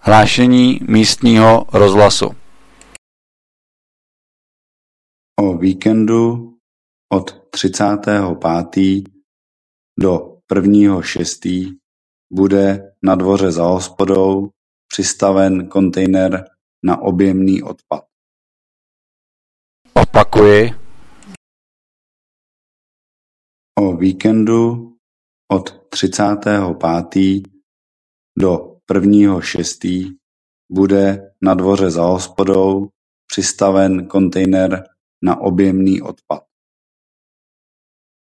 Hlášení místního rozhlasu. O víkendu od 35. do 1.6. bude na dvoře za hospodou přistaven kontejner na objemný odpad. Opakuji. O víkendu od 35. do 1.6. bude na dvoře za hospodou přistaven kontejner na objemný odpad.